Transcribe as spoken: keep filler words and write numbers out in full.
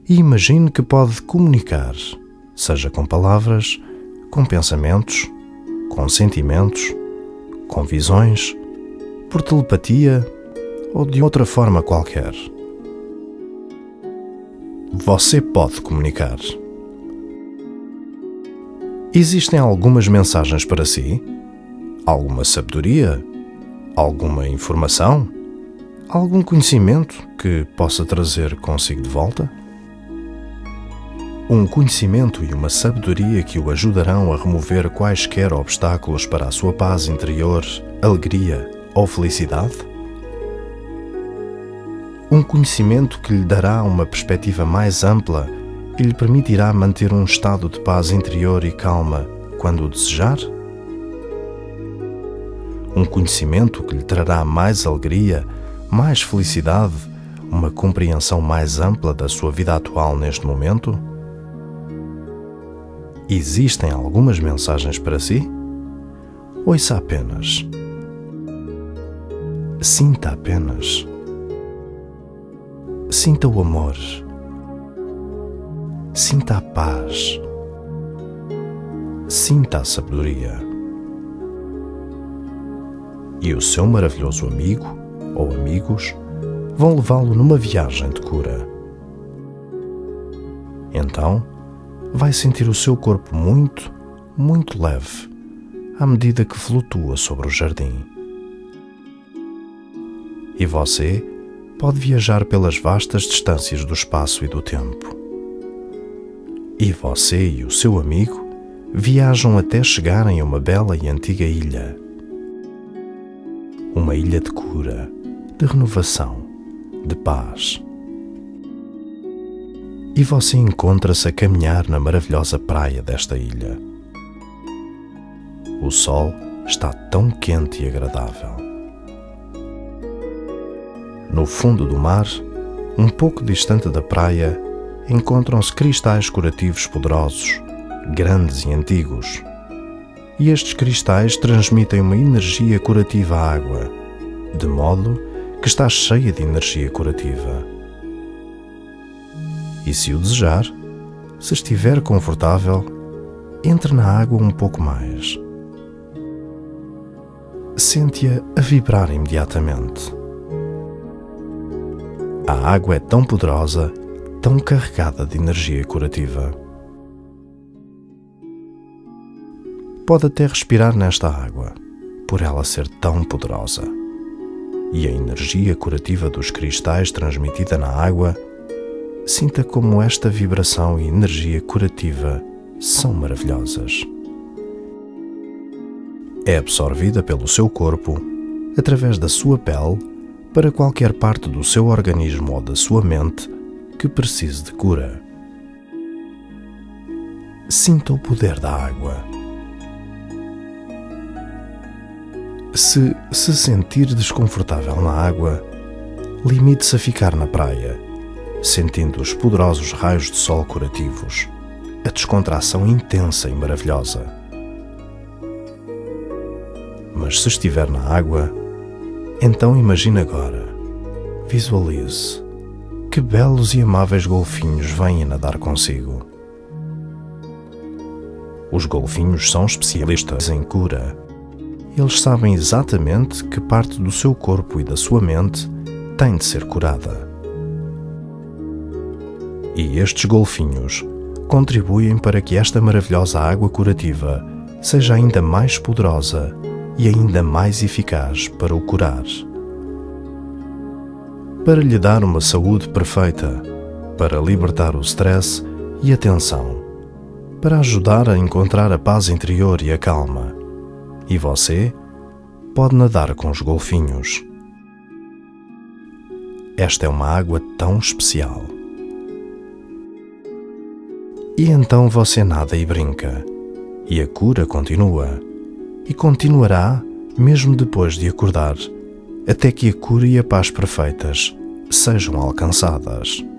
e imagine que pode comunicar, seja com palavras, com pensamentos, com sentimentos, com visões, por telepatia ou de outra forma qualquer. Você pode comunicar. Existem algumas mensagens para si? Alguma sabedoria? Alguma informação? Algum conhecimento que possa trazer consigo de volta? Um conhecimento e uma sabedoria que o ajudarão a remover quaisquer obstáculos para a sua paz interior, alegria ou felicidade? Um conhecimento que lhe dará uma perspectiva mais ampla e lhe permitirá manter um estado de paz interior e calma quando o desejar? Um conhecimento que lhe trará mais alegria, mais felicidade, uma compreensão mais ampla da sua vida atual neste momento? Existem algumas mensagens para si? Ouça apenas. Sinta apenas. Sinta o amor. Sinta a paz. Sinta a sabedoria. E o seu maravilhoso amigo ou amigos vão levá-lo numa viagem de cura. Então, vai sentir o seu corpo muito, muito leve, à medida que flutua sobre o jardim. E você pode viajar pelas vastas distâncias do espaço e do tempo. E você e o seu amigo viajam até chegarem a uma bela e antiga ilha. Uma ilha de cura, de renovação, de paz. E você encontra-se a caminhar na maravilhosa praia desta ilha. O sol está tão quente e agradável. No fundo do mar, um pouco distante da praia, encontram-se cristais curativos poderosos, grandes e antigos. E estes cristais transmitem uma energia curativa à água, de modo que está cheia de energia curativa. E se o desejar, se estiver confortável, entre na água um pouco mais. Sente-a a vibrar imediatamente. A água é tão poderosa, tão carregada de energia curativa. Pode até respirar nesta água, por ela ser tão poderosa. E a energia curativa dos cristais transmitida na água, sinta como esta vibração e energia curativa são maravilhosas. É absorvida pelo seu corpo, através da sua pele, para qualquer parte do seu organismo ou da sua mente que precise de cura. Sinta o poder da água. Se se sentir desconfortável na água, limite-se a ficar na praia, sentindo os poderosos raios de sol curativos, a descontração intensa e maravilhosa. Mas se estiver na água, então imagine agora, visualize, que belos e amáveis golfinhos vêm a nadar consigo. Os golfinhos são especialistas em cura. Eles sabem exatamente que parte do seu corpo e da sua mente tem de ser curada. E estes golfinhos contribuem para que esta maravilhosa água curativa seja ainda mais poderosa e ainda mais eficaz para o curar. Para lhe dar uma saúde perfeita, para libertar o stress e a tensão, para ajudar a encontrar a paz interior e a calma. E você pode nadar com os golfinhos. Esta é uma água tão especial. E então você nada e brinca, e a cura continua, e continuará mesmo depois de acordar, até que a cura e a paz perfeitas sejam alcançadas.